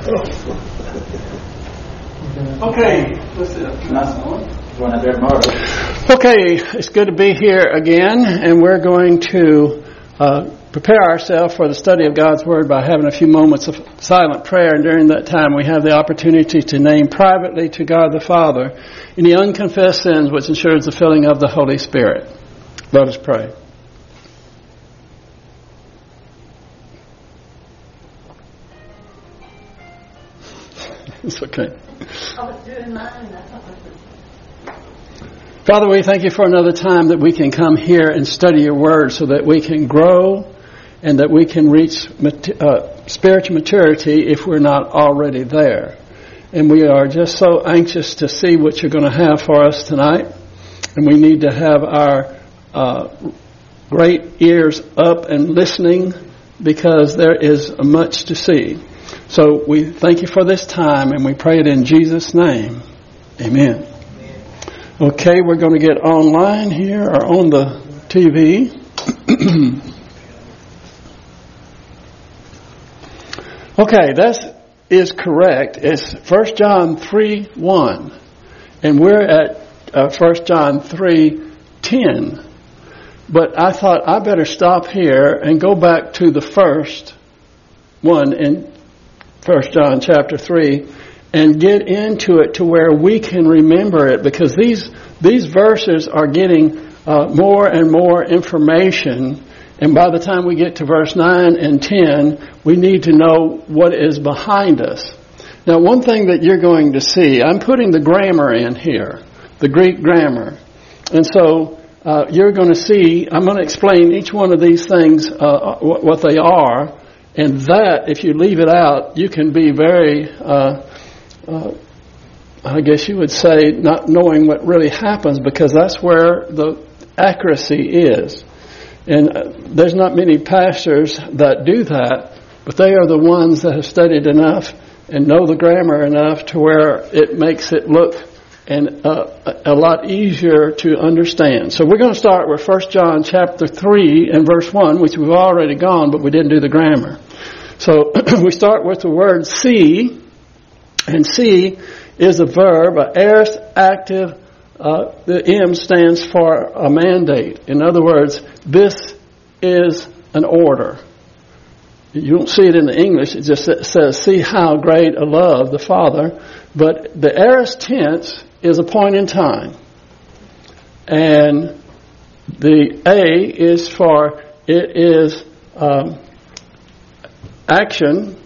Okay, it's good to be here again, and we're going to prepare ourselves for the study of God's Word by having a few moments of silent prayer, and during that time we have the opportunity to name privately to God the Father any unconfessed sins which ensures the filling of the Holy Spirit. Let us pray. It's okay. Father, we thank you for another time that we can come here and study your word so that we can grow and that we can reach spiritual maturity if we're not already there. And we are just so anxious to see what you're going to have for us tonight. And we need to have our great ears up and listening because there is much to see. So we thank you for this time, and we pray it in Jesus' name. Amen. Okay, we're going to get online here or on the TV. Okay, that is correct. It's 1 John 3:1, and we're at 1 John 3:10. But I thought I better stop here and go back to the first one in 1 John chapter 3 and get into it to where we can remember it, because these verses are getting more and more information, and by the time we get to verse 9 and 10, we need to know what is behind us. Now, one thing that you're going to see, I'm putting the grammar in here, the Greek grammar, and so you're going to see, I'm going to explain each one of these things, what they are. And that, if you leave it out, you can be very, I guess you would say, not knowing what really happens, because that's where the accuracy is. And there's not many pastors that do that, but they are the ones that have studied enough and know the grammar enough to where it makes it look a lot easier to understand. So we're going to start with 1 John chapter 3 and verse 1, which we've already gone, but we didn't do the grammar. So we start with the word see, and see is a verb, an aorist active. The M stands for a mandate. In other words, this is an order. You don't see it in the English. It just says, see how great a love the Father. But the aorist tense is a point in time. And the A is for, it is action.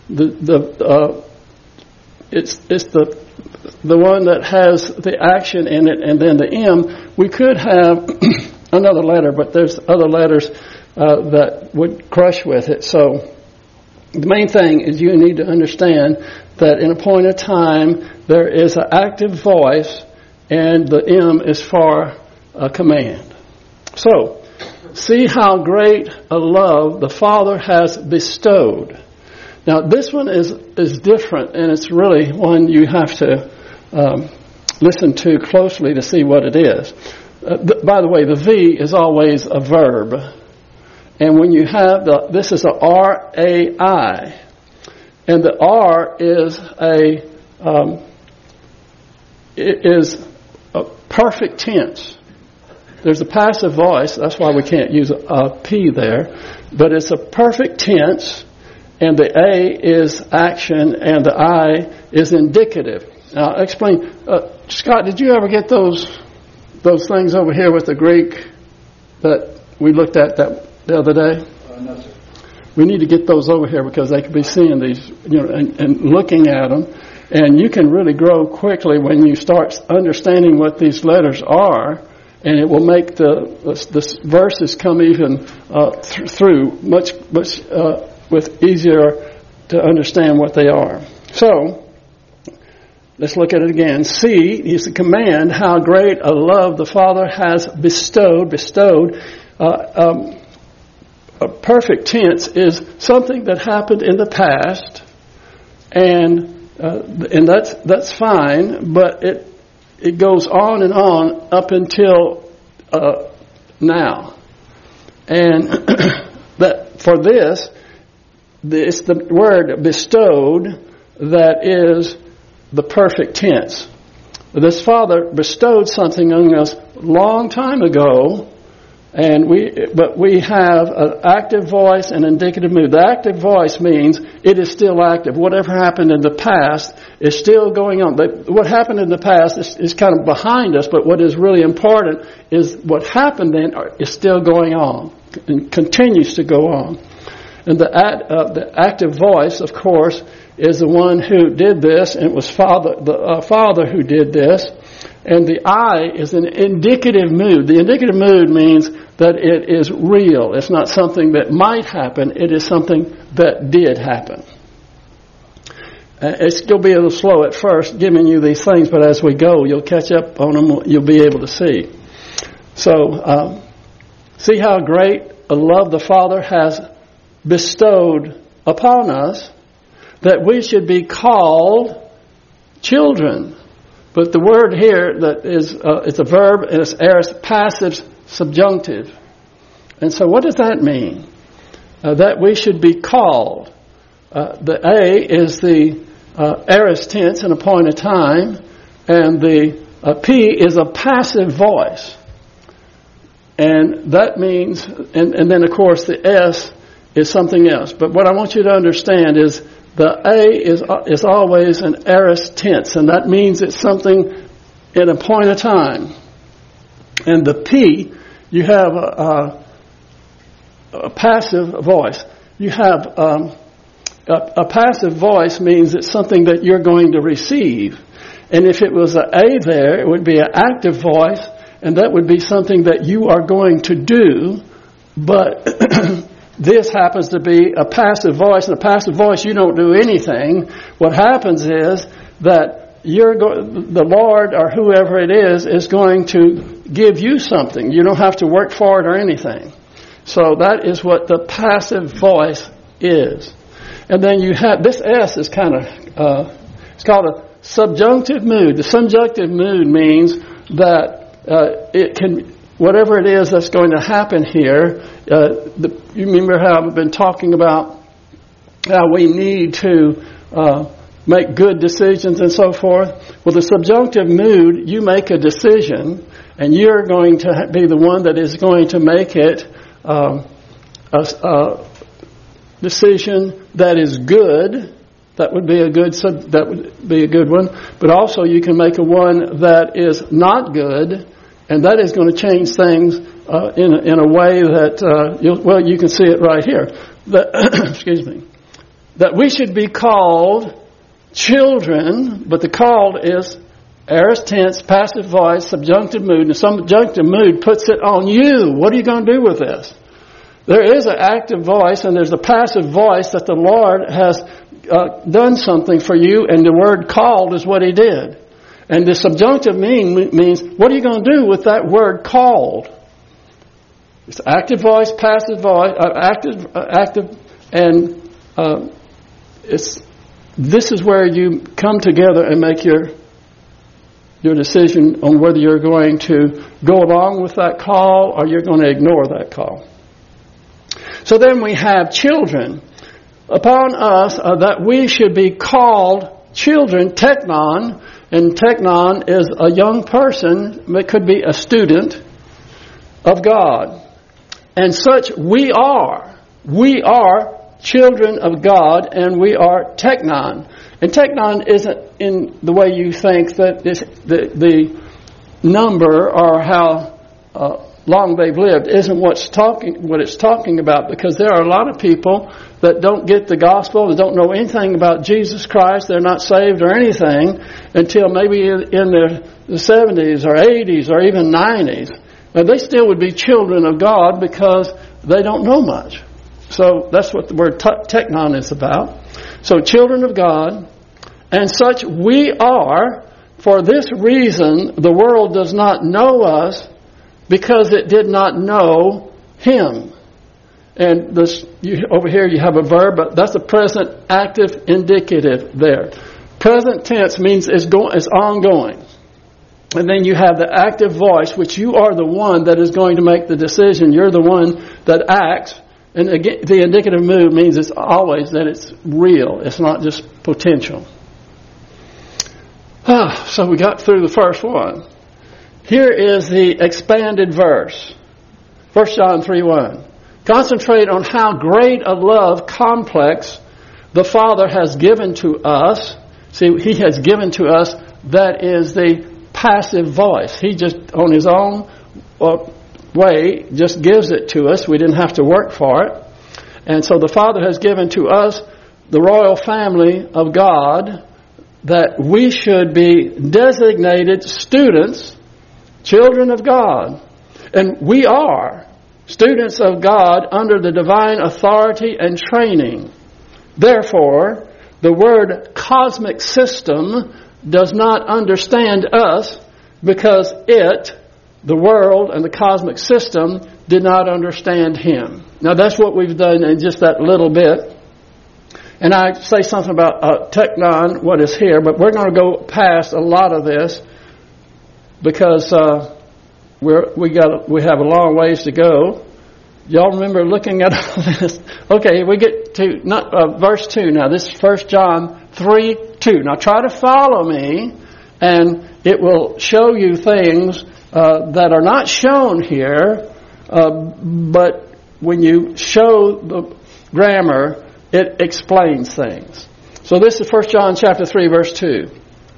It's the one that has the action in it, and then the M. We could have another letter, but there's other letters that would crush with it. So the main thing is you need to understand that in a point of time there is an active voice, and the M is for a command. So, see how great a love the Father has bestowed. Now this one is different, and it's really one you have to listen to closely to see what it is. By the way, the V is always a verb. And when you have this is a R-A-I. And the R is it is a perfect tense. There's a passive voice, that's why we can't use a P there. But it's a perfect tense, and the A is action, and the I is indicative. Now, I'll explain. Scott, did you ever get those things over here with the Greek that we looked at that the other day? No, sir. We need to get those over here because they could be seeing these, and looking at them. And you can really grow quickly when you start understanding what these letters are, and it will make the verses come even through much with easier to understand what they are. So, let's look at it again. See is a command, how great a love the Father has bestowed. A perfect tense is something that happened in the past, and that's fine, but it goes on and on up until now. And that for this, it's the word bestowed that is the perfect tense. This Father bestowed something on us a long time ago, but we have an active voice and indicative mood. The active voice means it is still active. Whatever happened in the past is still going on. What happened in the past is kind of behind us, but what is really important is what happened then is still going on and continues to go on. And the active voice, of course, is the one who did this, and it was the Father who did this. And the I is an indicative mood. The indicative mood means that it is real. It's not something that might happen. It is something that did happen. It's going to be a little slow at first giving you these things, but as we go, you'll catch up on them. You'll be able to see. So, see how great a love the Father has bestowed upon us, that we should be called children. But the word here that is it's a verb, and it's aorist passive subjunctive. And so what does that mean? That we should be called. The A is the aorist tense in a point of time, and the P is a passive voice. And that means, and then of course the S is something else. But what I want you to understand is the A is always an aorist tense, and that means it's something in a point of time. And the P, you have a passive voice. You have a passive voice means it's something that you're going to receive. And if it was an A there, it would be an active voice, and that would be something that you are going to do, but this happens to be a passive voice, and a passive voice, you don't do anything. What happens is that the Lord or whoever it is going to give you something. You don't have to work for it or anything. So that is what the passive voice is. And then you have, this S is kind of, it's called a subjunctive mood. The subjunctive mood means that it can, whatever it is that's going to happen here, you remember how I've been talking about how we need to make good decisions and so forth? Well, the subjunctive mood, you make a decision, and you're going to be the one that is going to make it a decision that is good. That would be a good one. But also you can make a one that is not good, and that is going to change things in a way that you can see it right here. Excuse me. That we should be called children, but the called is aorist tense, passive voice, subjunctive mood, and subjunctive mood puts it on you. What are you going to do with this? There is an active voice, and there's a passive voice that the Lord has done something for you, and the word called is what He did. And the subjunctive means, what are you going to do with that word called? It's active voice, passive voice, active, and this is where you come together and make your decision on whether you're going to go along with that call or you're going to ignore that call. So then we have children. Upon us that we should be called children, teknon, and teknon is a young person, it could be a student of God. And such we are. We are children of God, and we are teknon. And teknon isn't in the way you think that the number or how long they've lived isn't what it's talking about, because there are a lot of people that don't get the gospel, that don't know anything about Jesus Christ, they're not saved or anything until maybe in their 70s or 80s or even 90s. And they still would be children of God because they don't know much. So that's what the word teknon is about. So children of God, and such we are. For this reason, the world does not know us, because it did not know Him. And over here you have a verb, but that's a present active indicative there. Present tense means it's ongoing. And then you have the active voice, which you are the one that is going to make the decision. You're the one that acts. And again, the indicative mood means it's always that it's real. It's not just potential. So we got through the first one. Here is the expanded verse. 1 John 3:1. Concentrate on how great a love complex the Father has given to us. See, He has given to us, that is the passive voice. He just, on His own way, just gives it to us. We didn't have to work for it. And so the Father has given to us, the royal family of God, that we should be designated students, children of God. And we are students of God under the divine authority and training. Therefore, the word cosmic system does not understand us because it, the world and the cosmic system, did not understand Him. Now that's what we've done in just that little bit. And I say something about teknon, what is here, but we're going to go past a lot of this because we have a long ways to go. Y'all remember looking at all this? Okay, we get to verse 2 now. This is 1 John 3:2. Now try to follow me, and it will show you things that are not shown here, but when you show the grammar, it explains things. So this is 1 John chapter 3, verse 2.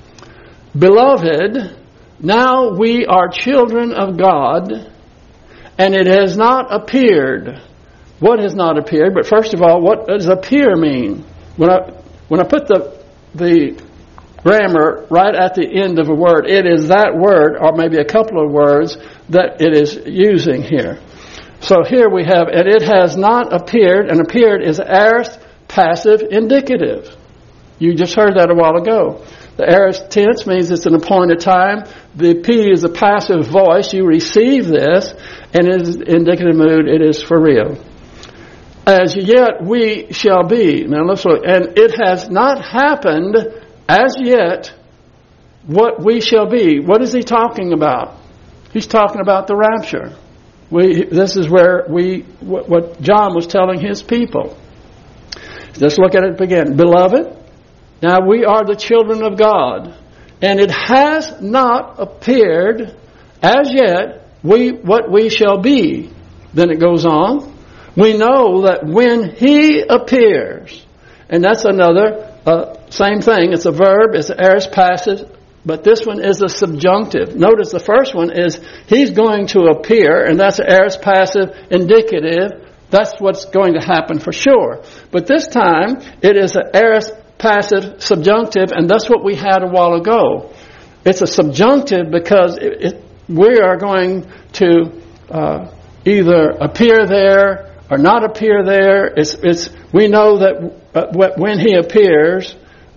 Beloved, now we are children of God, and it has not appeared. What has not appeared? But first of all, what does appear mean? When I put the grammar right at the end of a word, it is that word, or maybe a couple of words, that it is using here. So here we have, and it has not appeared, and appeared is aorist passive indicative. You just heard that a while ago. The aorist tense means it's an appointed time. The P is a passive voice. You receive this, and it is indicative mood. It is for real. As yet we shall be. Now let's look. And it has not happened as yet what we shall be. What is he talking about? He's talking about the rapture. This is where what John was telling his people. Let's look at it again. Beloved, now we are the children of God, and it has not appeared as yet what we shall be. Then it goes on. We know that when He appears, and that's another same thing. It's a verb. It's an aorist passive. But this one is a subjunctive. Notice the first one is He's going to appear, and that's an aorist passive indicative. That's what's going to happen for sure. But this time, it is an aorist passive subjunctive, and that's what we had a while ago. It's a subjunctive because we are going to either appear there or not appear there. We know that when He appears,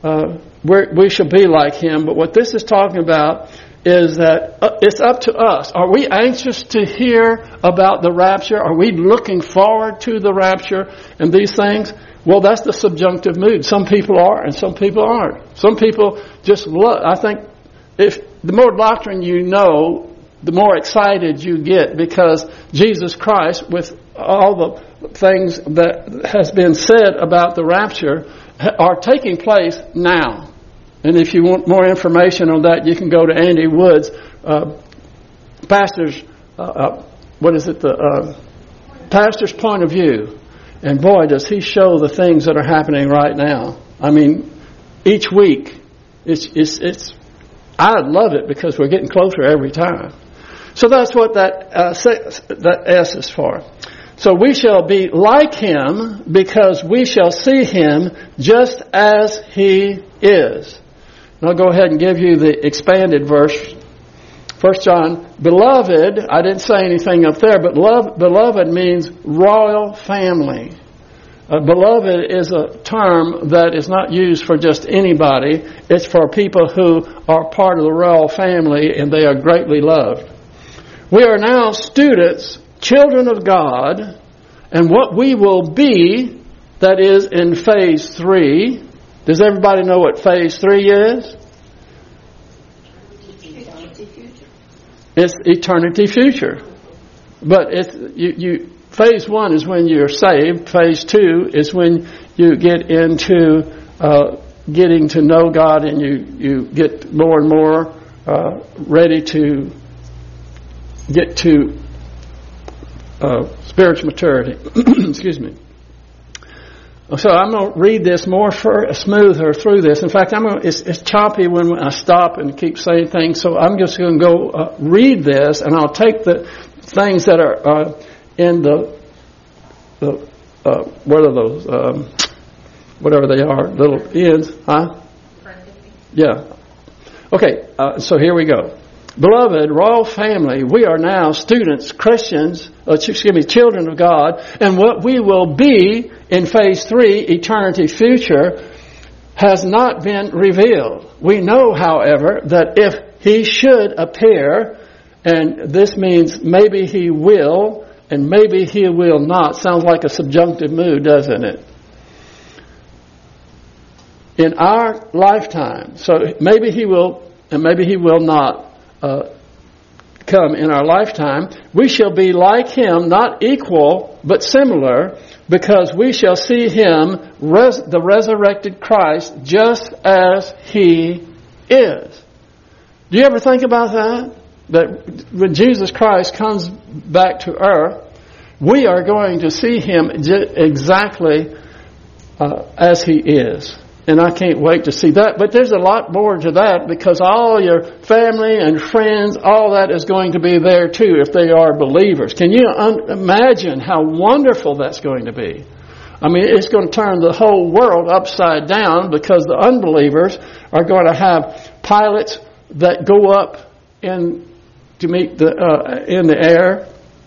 we shall be like Him. But what this is talking about is that it's up to us. Are we anxious to hear about the rapture? Are we looking forward to the rapture and these things? Well, that's the subjunctive mood. Some people are and some people aren't. Some people just love. I think if the more doctrine you know, the more excited you get, because Jesus Christ, with all the things that has been said about the rapture, are taking place now. And if you want more information on that, you can go to Andy Wood's pastor's pastor's point of view. And boy, does he show the things that are happening right now. I mean, each week, I love it because we're getting closer every time. So that's what that S is for. So we shall be like Him because we shall see Him just as He is. And I'll go ahead and give you the expanded verse. 1 John, beloved, I didn't say anything up there, but beloved means royal family. Beloved is a term that is not used for just anybody. It's for people who are part of the royal family and they are greatly loved. We are now students, children of God, and what we will be, that is in phase 3. Does everybody know what phase 3 is? It's eternity future. But phase 1 is when you're saved. Phase 2 is when you get into getting to know God, and you get more and more ready to get to spiritual maturity. Excuse me. So I'm going to read this more smoother through this. In fact, it's choppy when I stop and keep saying things. So I'm just going to go read this, and I'll take the things that are in the what are those? Whatever they are, little ends, huh? Yeah. Okay. So here we go. Beloved royal family, we are now students, Christians, children of God, and what we will be in phase 3, eternity future, has not been revealed. We know, however, that if He should appear, and this means maybe He will, and maybe He will not. Sounds like a subjunctive mood, doesn't it? In our lifetime, so maybe He will, and maybe He will not come in our lifetime, we shall be like Him, not equal, but similar, because we shall see Him, the resurrected Christ, just as He is. Do you ever think about that? That when Jesus Christ comes back to earth, we are going to see Him exactly as He is. And I can't wait to see that. But there's a lot more to that, because all your family and friends, all that is going to be there too if they are believers. Can you imagine how wonderful that's going to be? I mean, it's going to turn the whole world upside down, because the unbelievers are going to have pilots that go up in the air,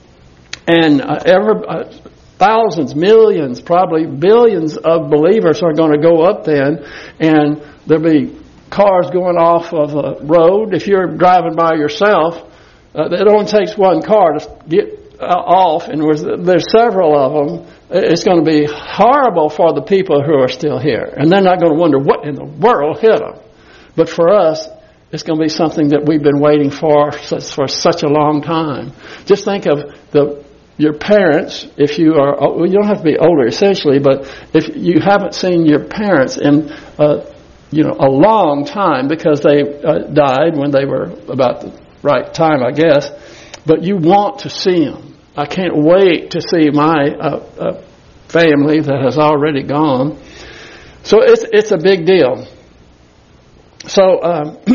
and thousands, millions, probably billions of believers are going to go up then, and there'll be cars going off of a road. If you're driving by yourself, it only takes one car to get off, and there's several of them. It's going to be horrible for the people who are still here, and they're not going to wonder what in the world hit them. But for us, it's going to be something that we've been waiting for such a long time. Just think of your parents, if you are, well, you don't have to be older essentially, but if you haven't seen your parents in, a long time, because they died when they were about the right time, I guess, but you want to see them. I can't wait to see my family that has already gone. So it's a big deal. So,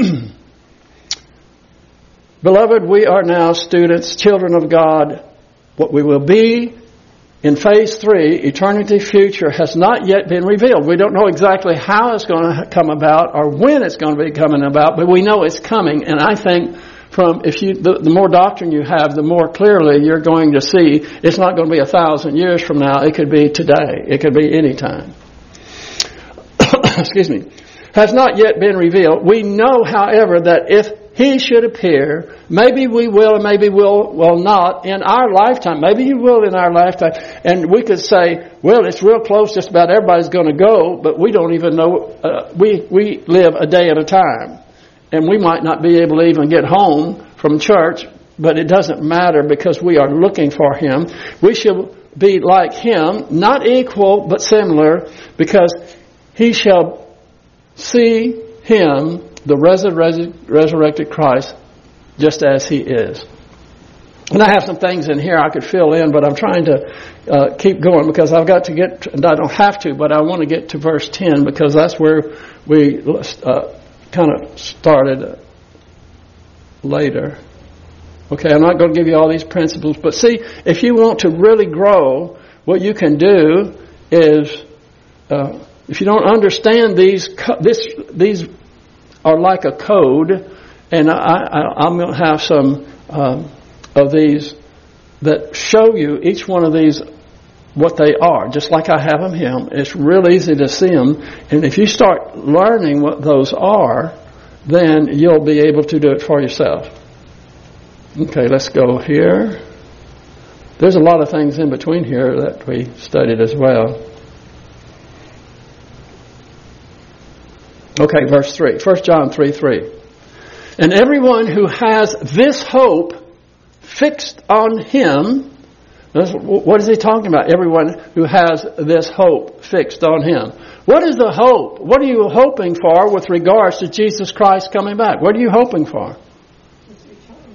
beloved, we are now students, children of God. What we will be in phase 3, eternity future, has not yet been revealed. We don't know exactly how it's going to come about or when it's going to be coming about, but we know it's coming. And I think the more doctrine you have, the more clearly you're going to see it's not going to be 1,000 years from now. It could be today. It could be any time. Excuse me. Has not yet been revealed. We know, however, that if He should appear, maybe we will and maybe will not in our lifetime. Maybe He will in our lifetime. And we could say, well, it's real close, just about everybody's going to go, but we don't even know. We live a day at a time. And we might not be able to even get home from church, but it doesn't matter, because we are looking for Him. We shall be like Him, not equal, but similar, because He shall see Him, the resurrected Christ, just as He is. And I have some things in here I could fill in, but I'm trying to keep going, because I've got to get, and I don't have to, but I want to get to verse 10, because that's where we kind of started later. Okay, I'm not going to give you all these principles, but see, if you want to really grow, what you can do is, if you don't understand these are like a code, and I'm going to have some of these that show you each one of these what they are, just like I have them here. It's real easy to see them, and if you start learning what those are, then you'll be able to do it for yourself. Okay, let's go here. There's a lot of things in between here that we studied as well. Okay, verse 3. 1 John 3:3. And everyone who has this hope fixed on Him What is he talking about? Everyone who has this hope fixed on him. What is the hope? What are you hoping for with regards to Jesus Christ coming back? What are you hoping for? His return.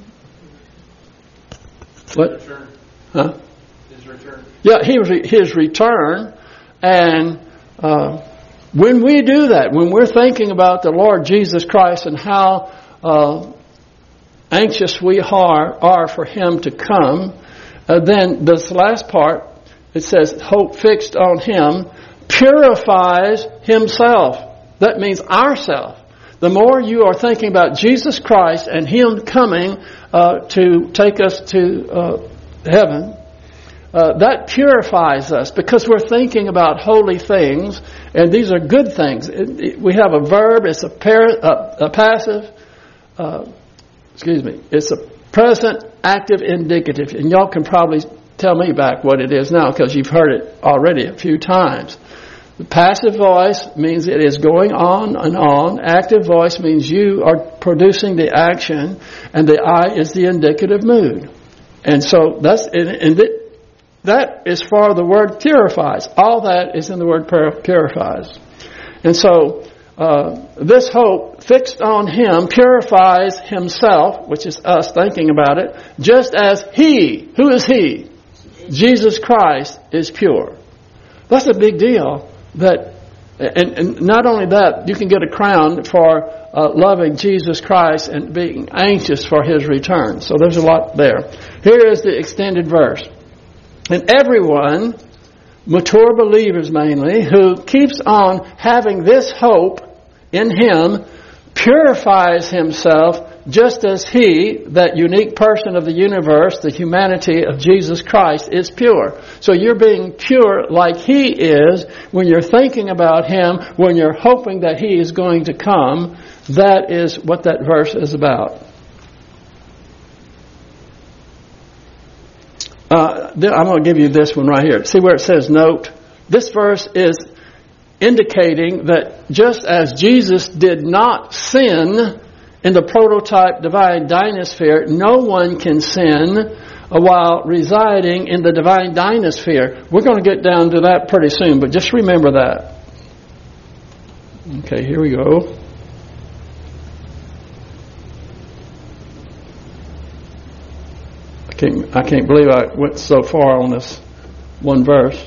What? His return. Huh? His return. Yeah, his return. And when we do that, when we're thinking about the Lord Jesus Christ and how anxious we are for him to come, then this last part, it says, hope fixed on him purifies himself. That means ourself. The more you are thinking about Jesus Christ and him coming to take us to heaven, that purifies us because we're thinking about holy things, and these are good things. We have a verb, it's a passive, it's a present active indicative, and y'all can probably tell me back what it is now because you've heard it already a few times. The passive voice means it is going on and on. Active voice means you are producing the action, and the I is the indicative mood. And so that is for the word purifies. All that is in the word purifies. And so this hope fixed on him purifies himself, which is us thinking about it, just as he, who is he? Jesus Christ is pure. That's a big deal. And not only that, you can get a crown for loving Jesus Christ and being anxious for his return. So there's a lot there. Here is the extended verse. And everyone, mature believers mainly, who keeps on having this hope in him, purifies himself just as he, that unique person of the universe, the humanity of Jesus Christ, is pure. So you're being pure like he is when you're thinking about him, when you're hoping that he is going to come. That is what that verse is about. I'm going to give you this one right here. See where it says note? This verse is indicating that just as Jesus did not sin in the prototype divine dynasphere, no one can sin while residing in the divine dynasphere. We're going to get down to that pretty soon, but just remember that. Okay, here we go. I can't believe I went so far on this one verse.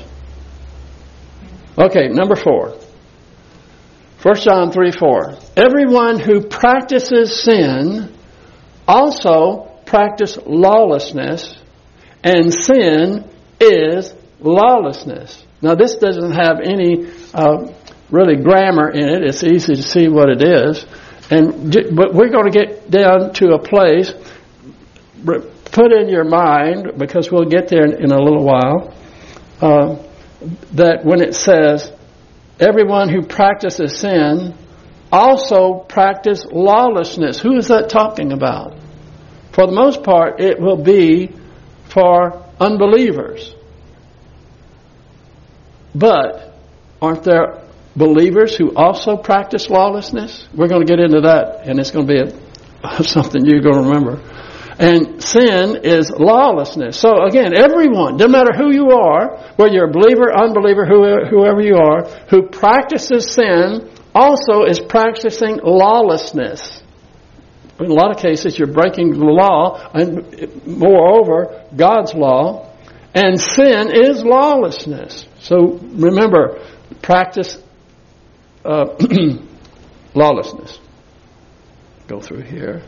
Okay, number 4. 1 John 3:4. Everyone who practices sin also practices lawlessness, and sin is lawlessness. Now this doesn't have any really grammar in it. It's easy to see what it is. But we're going to get down to a place, put in your mind, because we'll get there in a little while, that when it says, everyone who practices sin also practice lawlessness. Who is that talking about? For the most part, it will be for unbelievers. But aren't there believers who also practice lawlessness? We're going to get into that, and it's going to be something you're going to remember. And sin is lawlessness. So again, everyone, no matter who you are, whether you're a believer, unbeliever, whoever you are, who practices sin also is practicing lawlessness. In a lot of cases, you're breaking the law, and moreover, God's law. And sin is lawlessness. So remember, practice lawlessness. Go through here.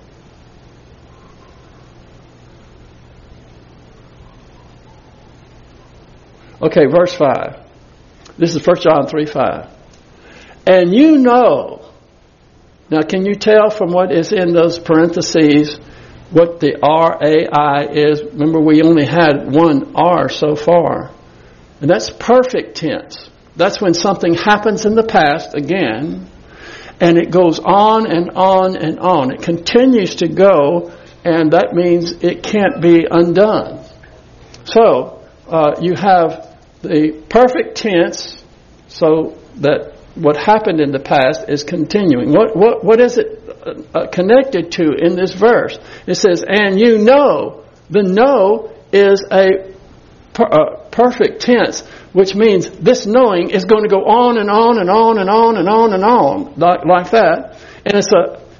Okay, verse 5. This is 1 John 3:5. And you know. Now, can you tell from what is in those parentheses what the R-A-I is? Remember, we only had one R so far. And that's perfect tense. That's when something happens in the past again, and it goes on and on and on. It continues to go, and that means it can't be undone. So, you have the perfect tense, so that what happened in the past is continuing. What is it connected to in this verse? It says, and you know. The know is a perfect tense, which means this knowing is going to go on and on and on and on and on and on, like that. And it's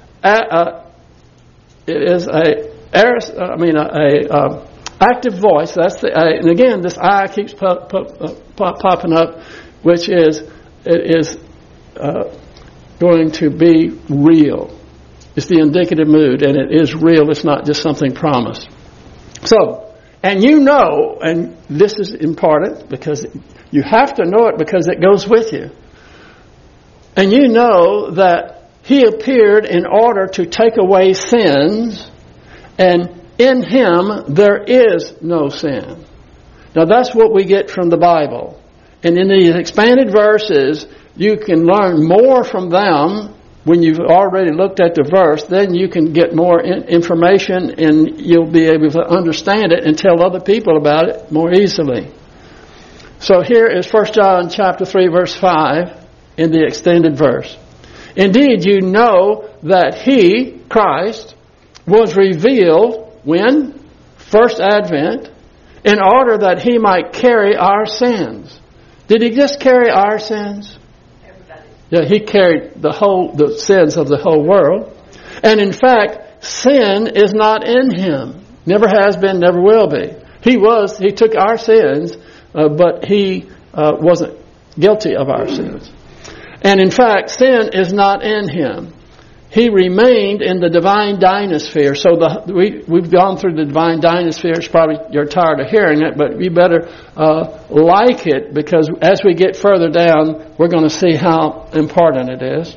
active voice. That's the and again, this I keeps popping up, which is it is going to be real. It's the indicative mood, and it is real. It's not just something promised. So, and you know, and this is important because you have to know it because it goes with you. And you know that He appeared in order to take away sins, and in Him there is no sin. Now that's what we get from the Bible. And in these expanded verses, you can learn more from them. When you've already looked at the verse, then you can get more information and you'll be able to understand it and tell other people about it more easily. So here is 1 John chapter 3 verse 5 in the extended verse. Indeed, you know that He, Christ, was revealed when? First Advent, in order that He might carry our sins. Did He just carry our sins? Yeah, He carried the sins of the whole world. And in fact, sin is not in Him. Never has been, never will be. He took our sins, but He wasn't guilty of our sins. And in fact, sin is not in Him. He remained in the divine dynasphere. So we've gone through the divine dynasphere. It's probably you're tired of hearing it, but you better like it, because as we get further down, we're going to see how important it is.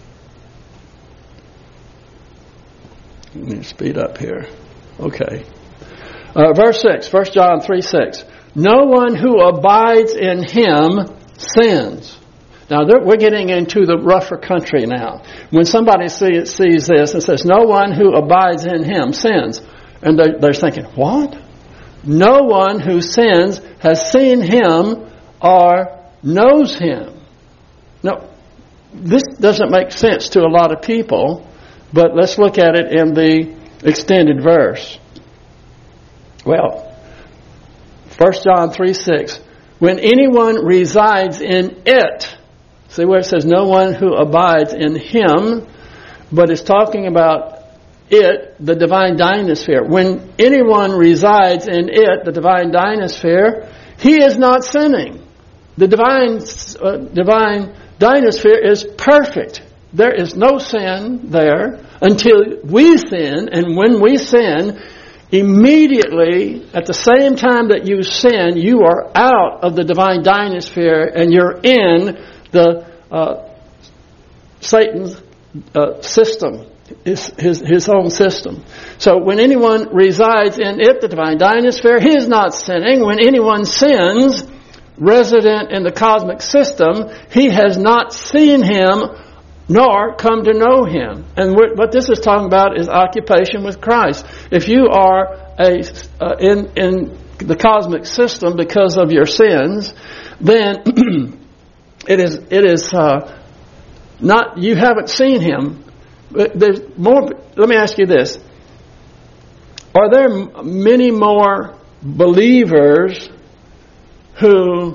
Let me speed up here. Okay. Verse 6, 1 John 3:6. No one who abides in Him sins. Now, we're getting into the rougher country now. When somebody sees this and says, no one who abides in Him sins, and they're thinking, what? No one who sins has seen Him or knows Him. Now, this doesn't make sense to a lot of people, but let's look at it in the extended verse. Well, 1 John 3:6. When anyone resides in it, see where it says no one who abides in Him, but it's talking about it, the divine dynasphere. When anyone resides in it, the divine dynasphere, he is not sinning. The divine dynasphere is perfect. There is no sin there until we sin, and when we sin, immediately, at the same time that you sin, you are out of the divine dynasphere and you're in the Satan's system, his own system. So when anyone resides in it, the divine dynasphere, he is not sinning. When anyone sins, resident in the cosmic system, he has not seen Him nor come to know Him. And what this is talking about is occupation with Christ. If you are in the cosmic system because of your sins, then it is not, you haven't seen Him. There's more. Let me ask you this: are there many more believers who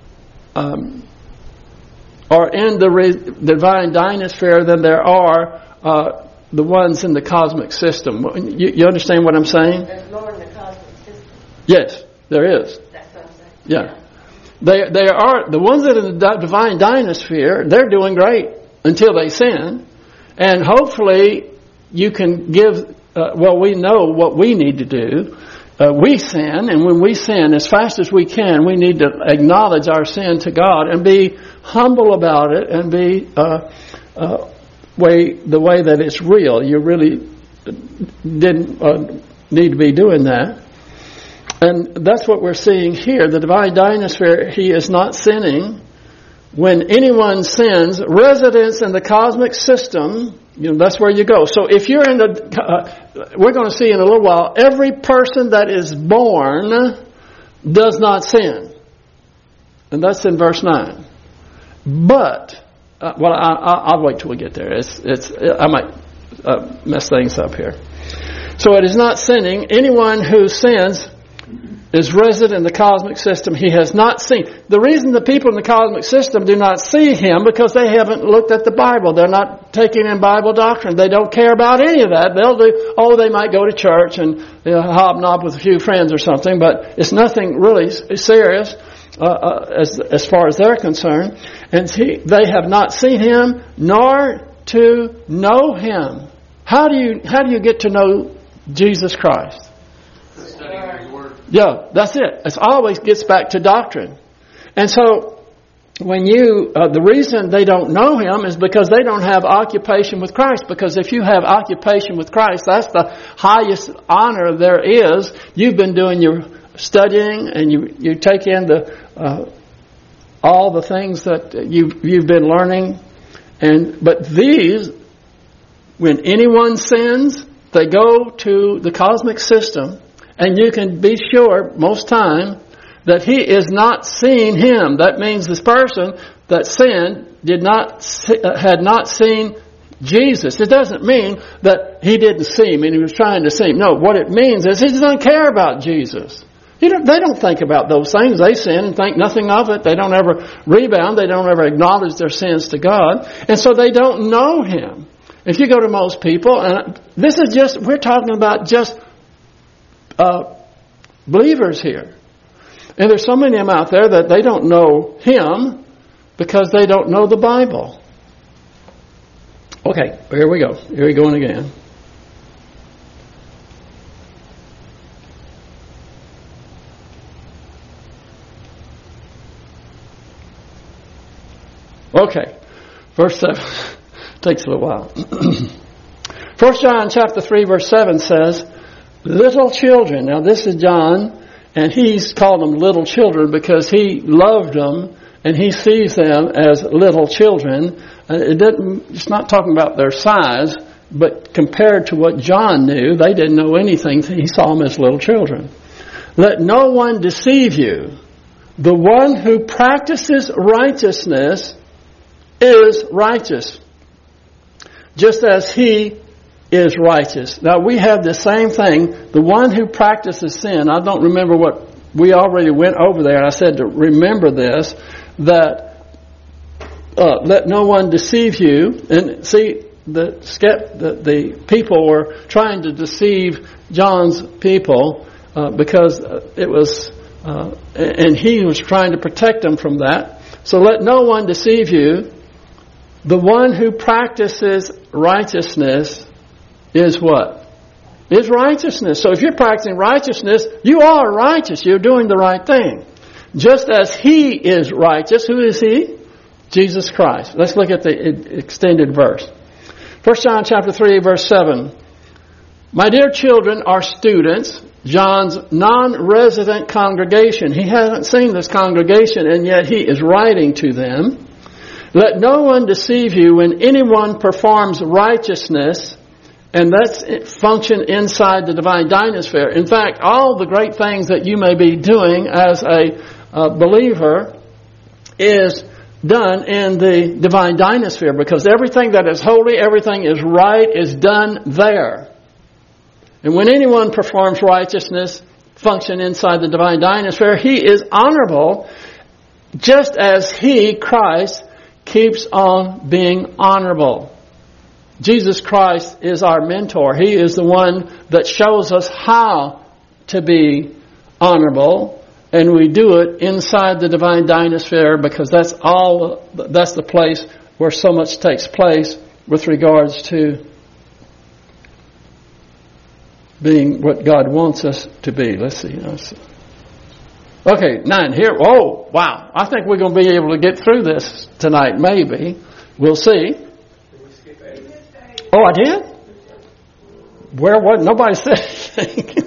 are in the divine dynasphere than there are the ones in the cosmic system? You understand what I'm saying? There's more in the cosmic system. Yes, there is. That's what I'm saying. Yeah. They are the ones that are in the divine dynasphere. They're doing great until they sin, and hopefully you can give. We know what we need to do. We sin, and when we sin, as fast as we can, we need to acknowledge our sin to God and be humble about it, and be the way that it's real. You really didn't need to be doing that. And that's what we're seeing here. The divine dynasphere, he is not sinning. When anyone sins, residence in the cosmic system, that's where you go. So if you're in we're going to see in a little while, every person that is born does not sin. And that's in verse 9. But, I'll wait till we get there. I might mess things up here. So it is not sinning. Anyone who sins is resident in the cosmic system. He has not seen. The reason the people in the cosmic system do not see Him because they haven't looked at the Bible. They're not taking in Bible doctrine. They don't care about any of that. They might go to church and hobnob with a few friends or something, but it's nothing really serious as far as they're concerned. And they have not seen Him nor to know Him. How do you get to know Jesus Christ? Yeah, that's it. It always gets back to doctrine. And so, when the reason they don't know Him is because they don't have occupation with Christ. Because if you have occupation with Christ, that's the highest honor there is. You've been doing your studying and you take in all the things that you've been learning. But these, when anyone sins, they go to the cosmic system. And you can be sure, most time, that he is not seeing Him. That means this person that sinned had not seen Jesus. It doesn't mean that he didn't see Him and he was trying to see Him. No, what it means is he doesn't care about Jesus. They don't think about those things. They sin and think nothing of it. They don't ever rebound. They don't ever acknowledge their sins to God. And so they don't know Him. If you go to most people, and we're talking about just believers here. And there's so many of them out there that they don't know Him because they don't know the Bible. Okay, here we go. Here we go again. Okay, verse 7. Takes a little while. 1 John chapter 3 verse 7 says, little children. Now this is John, and he's called them little children because he loved them and he sees them as little children. It's not talking about their size, but compared to what John knew, they didn't know anything. He saw them as little children. Let no one deceive you. The one who practices righteousness is righteous, just as he is righteous. Now we have the same thing. The one who practices sin, I don't remember what we already went over there. I said to remember this, that let no one deceive you. And see, the people were trying to deceive John's people because it was, and he was trying to protect them from that. So let no one deceive you. The one who practices righteousness is what? Is righteousness. So if you're practicing righteousness, you are righteous. You're doing the right thing. Just as He is righteous. Who is He? Jesus Christ. Let's look at the extended verse. 1 John chapter 3 verse 7. My dear children are students, John's non-resident congregation. He hasn't seen this congregation, and yet he is writing to them. Let no one deceive you. When anyone performs righteousness, and that's function inside the divine dynasphere. In fact, all the great things that you may be doing as a believer is done in the divine dynasphere, because everything that is holy, everything is right, is done there. And when anyone performs righteousness, function inside the divine dynasphere, he is honorable, just as He, Christ, keeps on being honorable. Jesus Christ is our mentor. He is the one that shows us how to be honorable, and we do it inside the divine dynasphere, because that's the place where so much takes place with regards to being what God wants us to be. Let's see. Okay, 9 here. Oh, wow. I think we're going to be able to get through this tonight, maybe. We'll see. Oh, I did? Where was? Nobody said anything.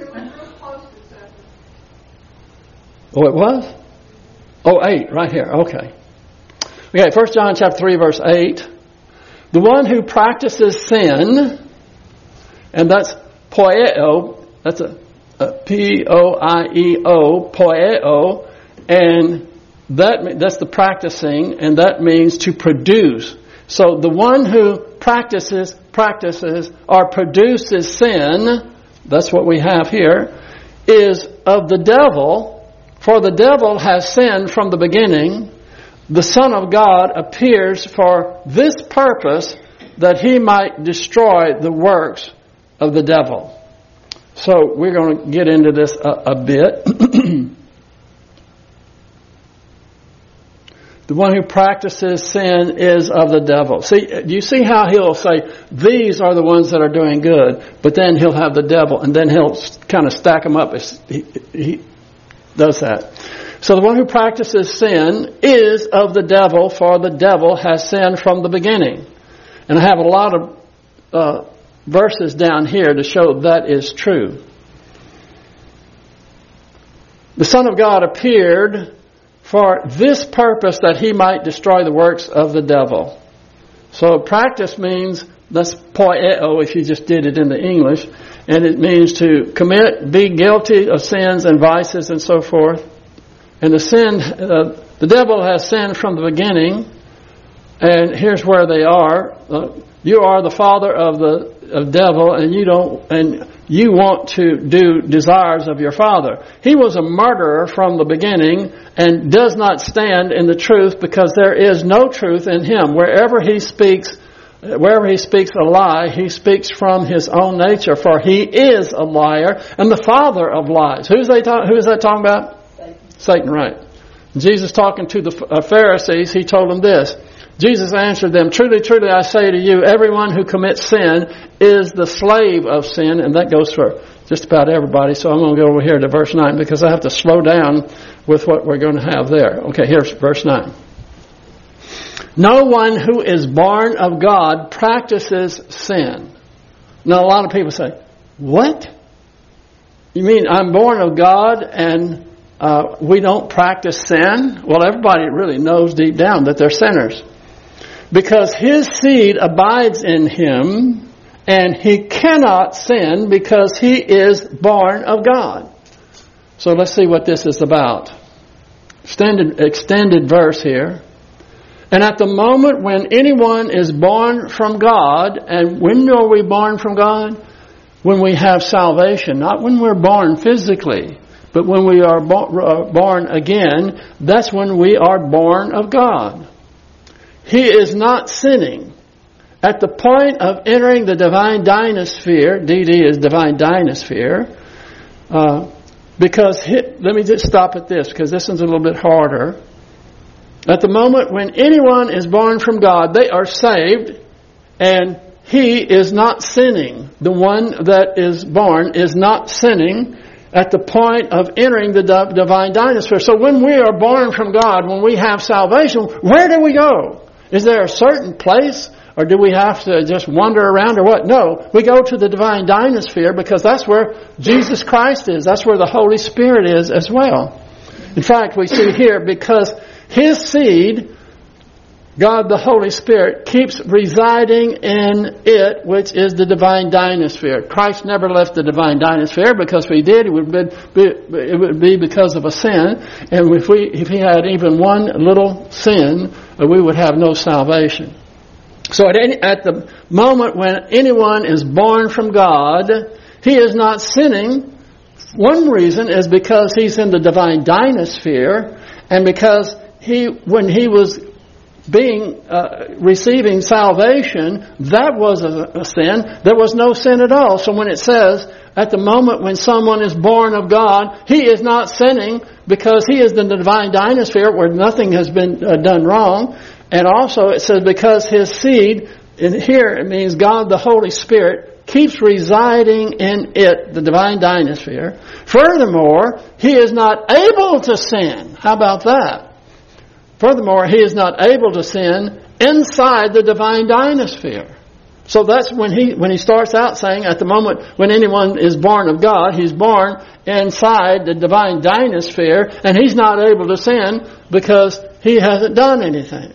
Oh, it was? Oh, 8, right here. Okay. 1 John chapter 3, verse 8. The one who practices sin, and that's poieo, that's a P-O-I-E-O, poieo, and that's the practicing, and that means to produce. So the one who practices or produces sin, that's what we have here, is of the devil, for the devil has sinned from the beginning. The Son of God appears for this purpose, that he might destroy the works of the devil. So we're going to get into this a bit. The one who practices sin is of the devil. See, do you see how he'll say, these are the ones that are doing good, but then he'll have the devil, and then he'll kind of stack them up. He does that. So the one who practices sin is of the devil, for the devil has sinned from the beginning. And I have a lot of verses down here to show that is true. The Son of God appeared for this purpose, that he might destroy the works of the devil. So practice means, that's poieo if you just did it in the English, and it means to commit, be guilty of sins and vices and so forth. And the devil has sinned from the beginning, and here's where they are. You are the father of the devil, and you want to do desires of your father. He was a murderer from the beginning and does not stand in the truth, because there is no truth in him. Wherever he speaks a lie, he speaks from his own nature, for he is a liar and the father of lies. Who is that talking about? Satan, right. Jesus talking to the Pharisees, he told them this. Jesus answered them, truly, truly, I say to you, everyone who commits sin is the slave of sin. And that goes for just about everybody. So I'm going to go over here to verse 9, because I have to slow down with what we're going to have there. Okay, here's verse 9. No one who is born of God practices sin. Now, a lot of people say, what? You mean I'm born of God and we don't practice sin? Well, everybody really knows deep down that they're sinners. Because his seed abides in him, and he cannot sin because he is born of God. So let's see what this is about. Extended verse here. And at the moment when anyone is born from God, and when are we born from God? When we have salvation, not when we're born physically, but when we are born again, that's when we are born of God. He is not sinning. At the point of entering the divine dynasphere, DD is divine dynasphere, because let me just stop at this, because this one's a little bit harder. At the moment when anyone is born from God, they are saved, and he is not sinning. The one that is born is not sinning at the point of entering the divine dynasphere. So when we are born from God, when we have salvation, where do we go? Is there a certain place, or do we have to just wander around, or what? No, we go to the divine dynasphere, because that's where Jesus Christ is. That's where the Holy Spirit is as well. In fact, we see here, because his seed, God the Holy Spirit, keeps residing in it, which is the divine dynasphere. Christ never left the divine dynasphere, because if he did, it would be because of a sin. And if he had even one little sin, we would have no salvation. So at the moment when anyone is born from God, he is not sinning. One reason is because he's in the divine dynasphere, and because when he was receiving salvation, that was a sin. There was no sin at all. So when it says, at the moment when someone is born of God, he is not sinning, because he is in the divine dynasphere where nothing has been done wrong. And also it says, because his seed, and here it means God the Holy Spirit, keeps residing in it, the divine dynasphere. Furthermore, he is not able to sin. How about that? Furthermore, he is not able to sin inside the divine dynasphere. So that's when he starts out saying, at the moment when anyone is born of God, he's born inside the divine dynasphere, and he's not able to sin because he hasn't done anything.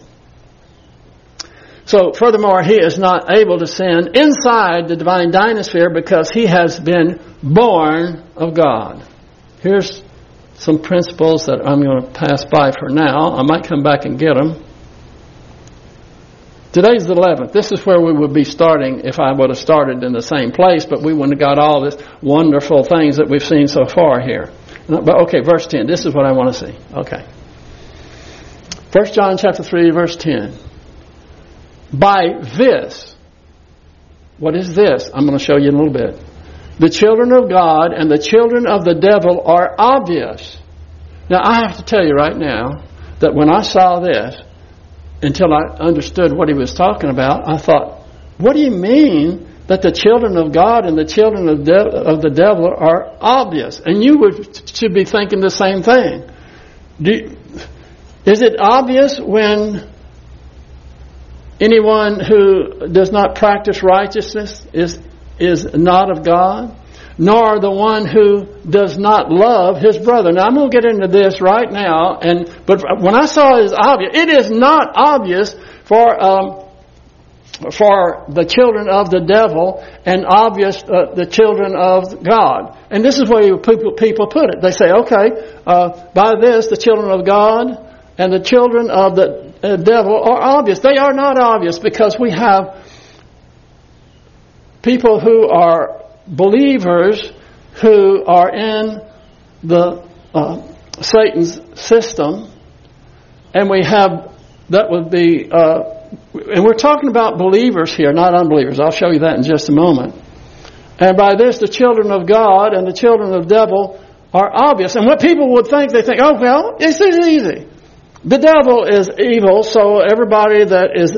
So furthermore, he is not able to sin inside the divine dynasphere because he has been born of God. Here's some principles that I'm going to pass by for now. I might come back and get them. Today's the 11th. This is where we would be starting if I would have started in the same place, but we wouldn't have got all this wonderful things that we've seen so far here. But okay, verse 10. This is what I want to see. Okay. 1 John chapter 3, verse 10. By this, what is this? I'm going to show you in a little bit. The children of God and the children of the devil are obvious. Now, I have to tell you right now that when I saw this, until I understood what he was talking about, I thought, what do you mean that the children of God and the children of the devil are obvious? And you should be thinking the same thing. Is it obvious when anyone who does not practice righteousness is not of God? Nor the one who does not love his brother. Now I'm going to get into this right now, but when I saw it as obvious, it is not obvious for the children of the devil and obvious the children of God. And this is where people put it. They say, okay, by this the children of God and the children of the devil are obvious. They are not obvious because we have people who are believers who are in the Satan's system, and we have that would be and we're talking about believers here, not unbelievers. I'll show you that in just a moment. And by this the children of God and the children of the devil are obvious. And what people would think, they think, oh well, it's easy. The devil is evil, so everybody that is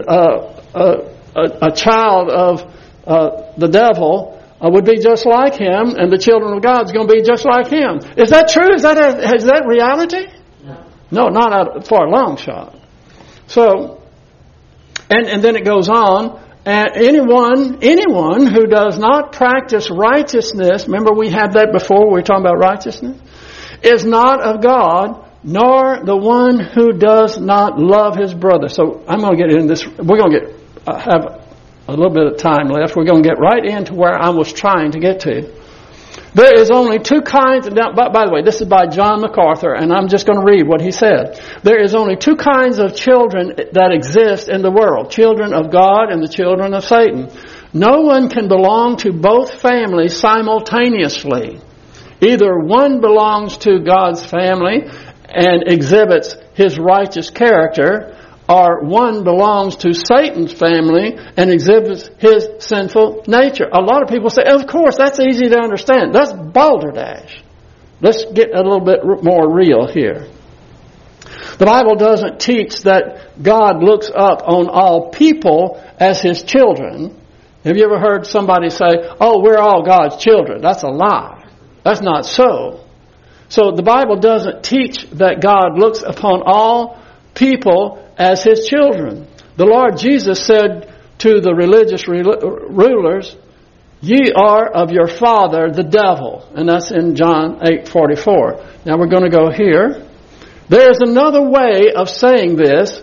a child of the devil would be just like him, and the children of God is going to be just like him. Is that true? Is that reality? No, not for a long shot. So, and then it goes on, and anyone who does not practice righteousness, remember we had that before, we were talking about righteousness, is not of God, nor the one who does not love his brother. So I'm going to get into this. We're going to have a little bit of time left. We're going to get right into where I was trying to get to. There is only two kinds. By the way, this is by John MacArthur, and I'm just going to read what he said. There is only two kinds of children that exist in the world: children of God and the children of Satan. No one can belong to both families simultaneously. Either one belongs to God's family and exhibits his righteous character, or one belongs to Satan's family and exhibits his sinful nature. A lot of people say, of course, that's easy to understand. That's balderdash. Let's get a little bit more real here. The Bible doesn't teach that God looks up on all people as his children. Have you ever heard somebody say, oh, we're all God's children? That's a lie. That's not so. So the Bible doesn't teach that God looks upon all people as his children. The Lord Jesus said to the religious rulers, ye are of your father the devil. And that's in John 8:44. Now we're going to go here. There is another way of saying this.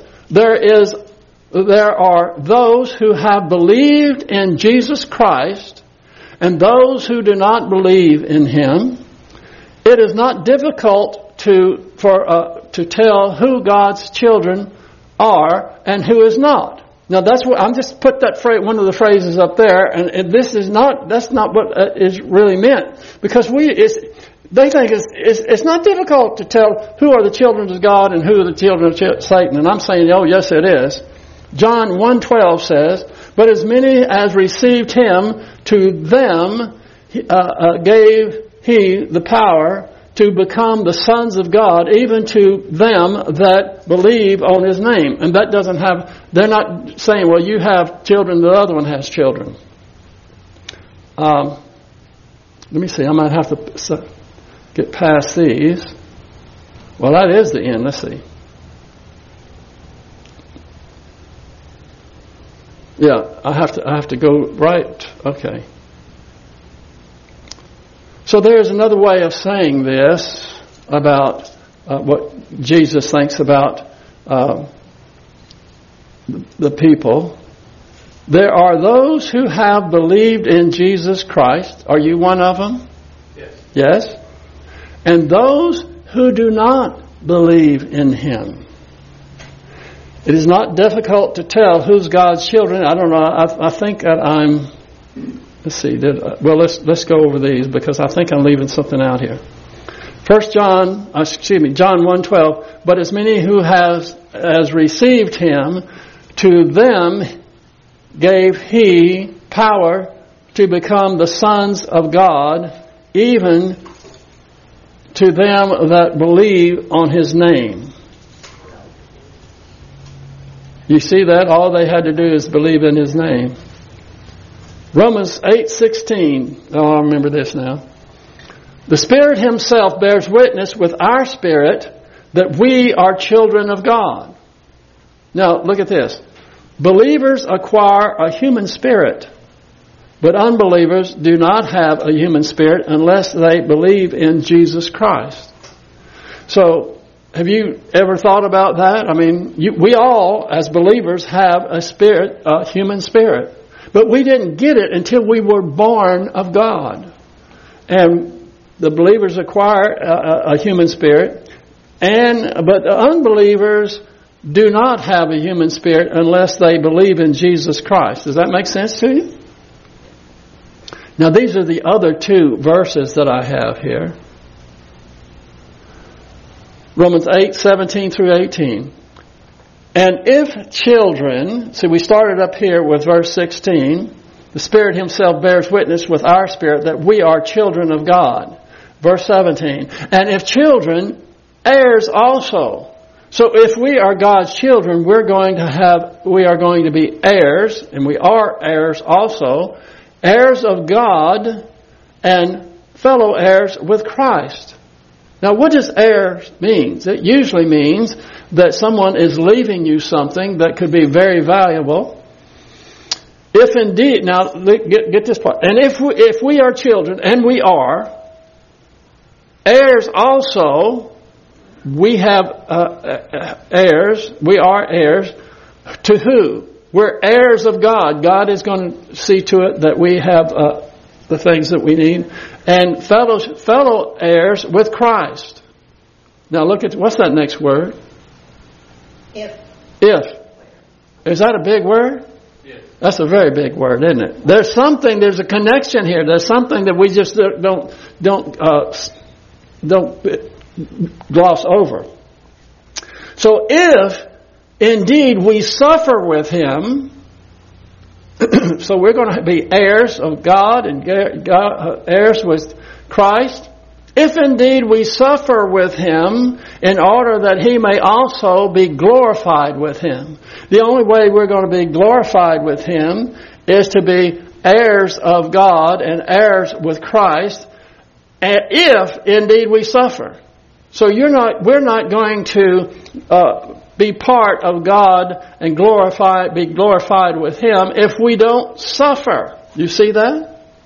There are those who have believed in Jesus Christ and those who do not believe in him. It is not difficult to tell who God's children are and who is not. Now that's what I'm just put that phrase, one of the phrases up there, and that's not what is really meant, because they think it's not difficult to tell who are the children of God and who are the children of Satan, and I'm saying, oh yes it is. John 1:12 says, but as many as received him, to them gave he the power to become the sons of God, even to them that believe on his name. And that doesn't have, they're not saying, well, you have children, the other one has children. Let me see, I might have to get past these. Well, that is the end. Let's see. Yeah, I have to go right. Okay. So there's another way of saying this about what Jesus thinks about the people. There are those who have believed in Jesus Christ. Are you one of them? Yes. Yes? And those who do not believe in him. It is not difficult to tell who's God's children. I don't know. I think that I'm. Let's see. Let's go over these because I think I'm leaving something out here. John 1:12. But as many who has received him, to them gave he power to become the sons of God, even to them that believe on his name. You see that? All they had to do is believe in his name. Romans 8:16. Oh, I remember this now. The Spirit himself bears witness with our spirit that we are children of God. Now, look at this. Believers acquire a human spirit, but unbelievers do not have a human spirit unless they believe in Jesus Christ. So, have you ever thought about that? I mean, we all, as believers, have a spirit, a human spirit. But we didn't get it until we were born of God. And the believers acquire a human spirit, but the unbelievers do not have a human spirit unless they believe in Jesus Christ. Does that make sense to you? Now, these are the other two verses that I have here. Romans 8:17 through 18. And if children, see we started up here with verse 16, the Spirit himself bears witness with our spirit that we are children of God. Verse 17. And if children, heirs also. So if we are God's children, we are going to be heirs, and we are heirs also, heirs of God and fellow heirs with Christ. Now, what does heirs mean? It usually means that someone is leaving you something that could be very valuable. If indeed, now get this part. And if we are children, and we are, heirs also, we have heirs, we are heirs, to who? We're heirs of God. God is going to see to it that we have the things that we need. And fellow heirs with Christ. Now look at, what's that next word? If. Is that a big word? Yes. That's a very big word, isn't it? There's a connection here. There's something that we just don't gloss over. So if indeed we suffer with him, so we're going to be heirs of God and heirs with Christ. If indeed we suffer with him in order that he may also be glorified with him. The only way we're going to be glorified with him is to be heirs of God and heirs with Christ, if indeed we suffer. So we're not going to be part of God and be glorified with him if we don't suffer. You see that?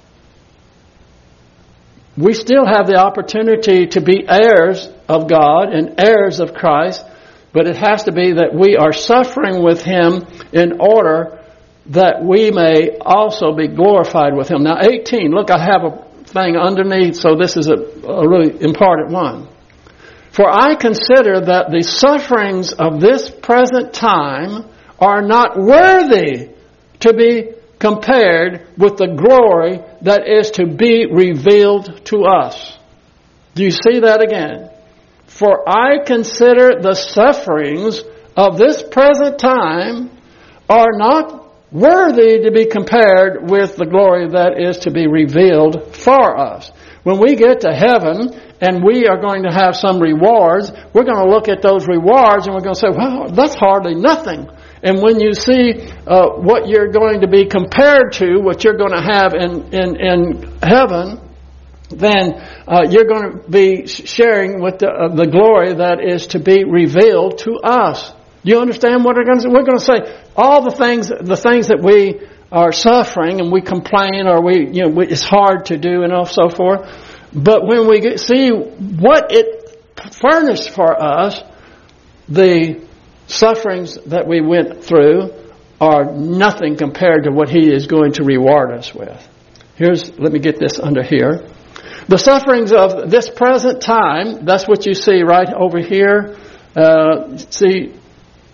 We still have the opportunity to be heirs of God and heirs of Christ, but it has to be that we are suffering with him in order that we may also be glorified with him. Now 18, look, I have a thing underneath, so this is a really important one. For I consider that the sufferings of this present time are not worthy to be compared with the glory that is to be revealed to us. Do you see that again? For I consider the sufferings of this present time are not worthy to be compared with the glory that is to be revealed for us. When we get to heaven and we are going to have some rewards, we're going to look at those rewards and we're going to say, wow, that's hardly nothing. And when you see what you're going to be compared to, what you're going to have in heaven, then you're going to be sharing with the glory that is to be revealed to us. Do you understand what we're going to say? We're going to say all the things that we are suffering and we complain or it's hard to do and so forth. But when we see what it furnished for us, the sufferings that we went through are nothing compared to what he is going to reward us with. Let me get this under here. The sufferings of this present time, that's what you see right over here. See,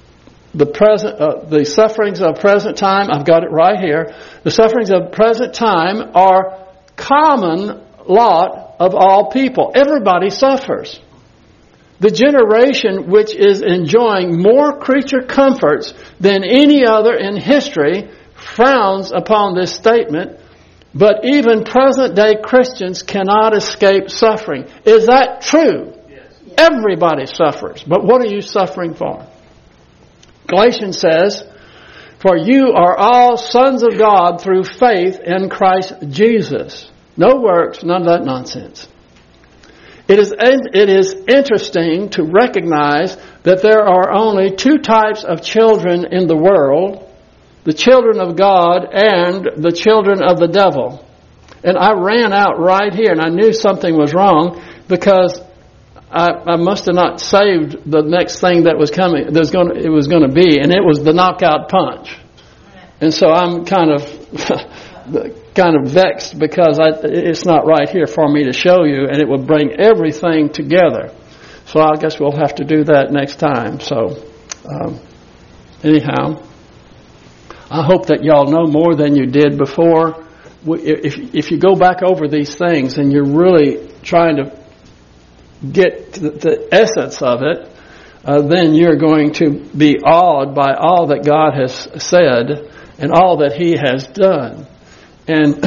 the sufferings of present time, I've got it right here. The sufferings of present time are common lot of all people. Everybody suffers. The generation which is enjoying more creature comforts than any other in history frowns upon this statement, but even present-day Christians cannot escape suffering. Is that true? Yes. Everybody suffers. But what are you suffering for? Galatians says, "For you are all sons of God through faith in Christ Jesus." No works, none of that nonsense. It is interesting to recognize that there are only two types of children in the world: the children of God and the children of the devil. And I ran out right here, and I knew something was wrong because I must have not saved the next thing that was coming. It was going to be, and it was the knockout punch. And so I'm kind of vexed because it's not right here for me to show you, and it will bring everything together. So I guess we'll have to do that next time. So anyhow, I hope that y'all know more than you did before. If you go back over these things and you're really trying to get to the essence of it, then you're going to be awed by all that God has said and all that He has done. And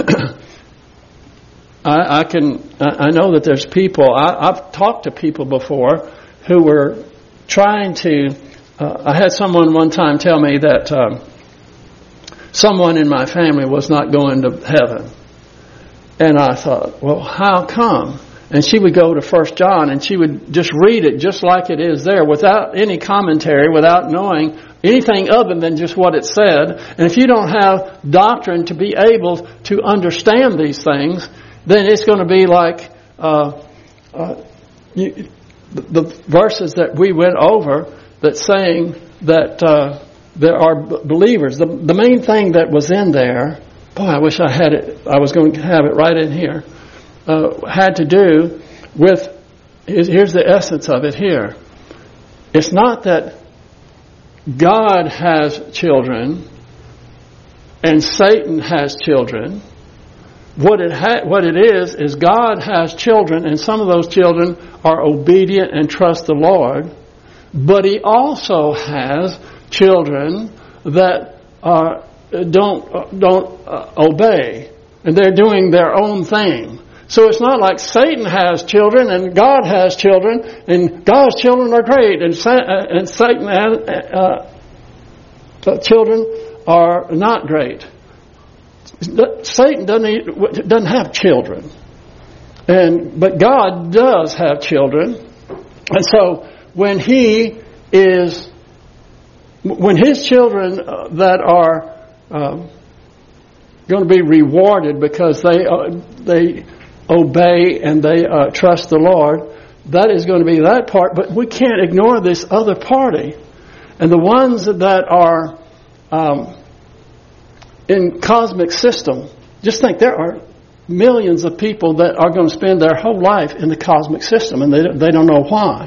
I know that there's people, I've talked to people before who were trying to, I had someone one time tell me that someone in my family was not going to heaven. And I thought, well, how come? And she would go to 1 John and she would just read it just like it is there without any commentary, without knowing anything other than just what it said. And if you don't have doctrine to be able to understand these things, then it's going to be like the verses that we went over that's saying that there are believers. The main thing that was in there, boy, I wish I had it. I was going to have it right in here. Had to do with, here's the essence of it here. It's not that God has children and Satan has children. What it is God has children, and some of those children are obedient and trust the Lord. But He also has children that don't obey, and they're doing their own thing. So it's not like Satan has children and God has children, and God's children are great, and Satan has children are not great. Satan doesn't have children, but God does have children, and so when His children that are going to be rewarded because they obey and they trust the Lord, that is going to be that part. But we can't ignore this other party. And the ones that are in cosmic system, just think there are millions of people that are going to spend their whole life in the cosmic system, and they don't know why.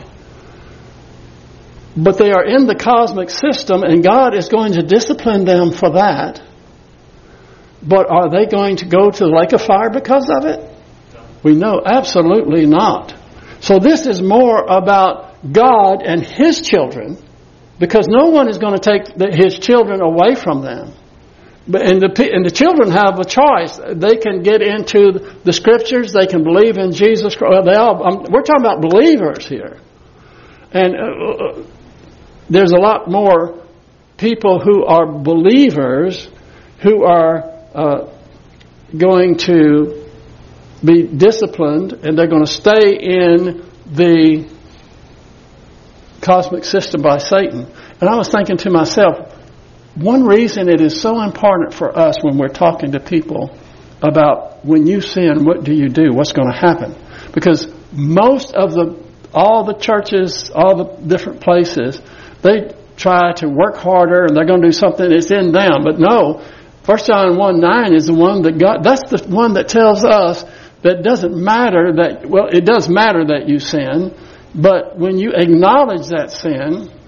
But they are in the cosmic system, and God is going to discipline them for that. But are they going to go to the lake of fire because of it? We know absolutely not. So this is more about God and His children, because no one is going to take His children away from them. And the children have a choice. They can get into the Scriptures. They can believe in Jesus Christ. We're talking about believers here. And there's a lot more people who are believers who are going to be disciplined, and they're going to stay in the cosmic system by Satan. And I was thinking to myself, one reason it is so important for us when we're talking to people about when you sin, what do you do? What's going to happen? Because most of all the churches, all the different places, they try to work harder and they're going to do something that's in them. But no, 1 John 1:9 is the one that that's the one that tells us that doesn't matter that, well, it does matter that you sin, but when you acknowledge that sin,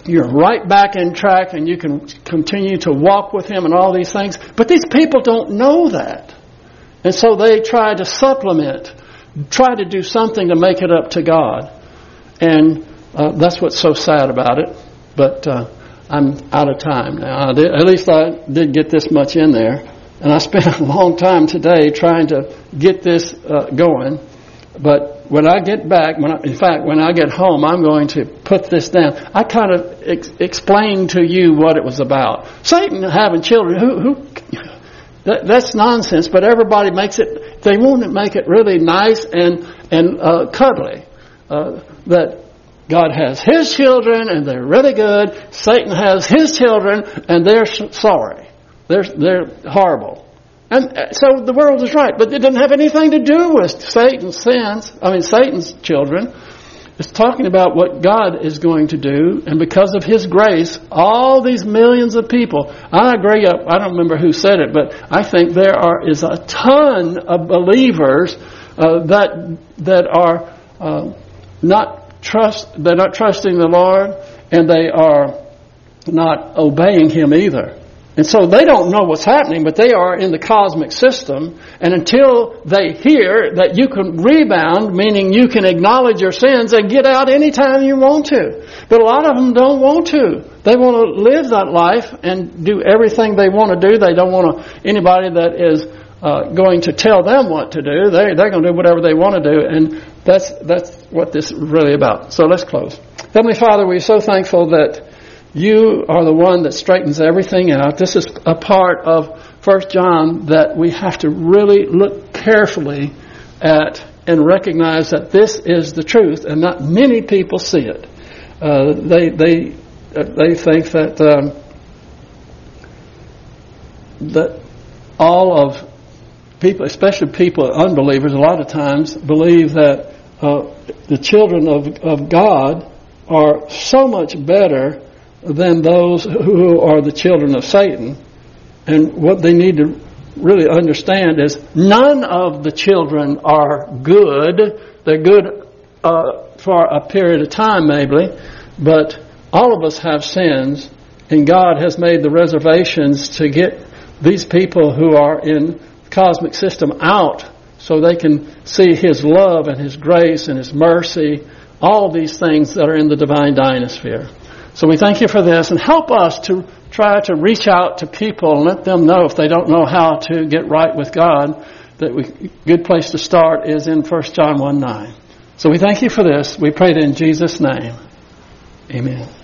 you're right back in track and you can continue to walk with Him and all these things. But these people don't know that. And so they try to supplement, try to do something to make it up to God. And that's what's so sad about it. But I'm out of time now. At least I did get this much in there. And I spent a long time today trying to get this going. But when I get back, when I get home, I'm going to put this down. I kind of explained to you what it was about. Satan having children, that's nonsense, but everybody makes it, they want to make it really nice and cuddly. That God has His children and they're really good. Satan has his children and they're sorry. They're horrible. And so the world is right, but it didn't have anything to do with Satan's children. It's talking about what God is going to do, and because of His grace, all these millions of people. I agree. I don't remember who said it, but I think there is a ton of believers that are they're not trusting the Lord, and they are not obeying Him either. And so they don't know what's happening, but they are in the cosmic system. And until they hear that you can rebound, meaning you can acknowledge your sins and get out anytime you want to. But a lot of them don't want to. They want to live that life and do everything they want to do. They don't want anybody that is going to tell them what to do. They're going to do whatever they want to do. And that's what this is really about. So let's close. Heavenly Father, we're so thankful that You are the one that straightens everything out. This is a part of 1 John that we have to really look carefully at and recognize that this is the truth, and not many people see it. They think that all of people, especially people, unbelievers, a lot of times believe that the children of God are so much better than those who are the children of Satan. And what they need to really understand is none of the children are good. They're good for a period of time maybe, but all of us have sins, and God has made the reservations to get these people who are in the cosmic system out so they can see His love and His grace and His mercy, all these things that are in the divine dynasphere. So we thank You for this, and help us to try to reach out to people and let them know if they don't know how to get right with God, that a good place to start is in 1 John 1:9. So we thank You for this. We pray it in Jesus' name. Amen.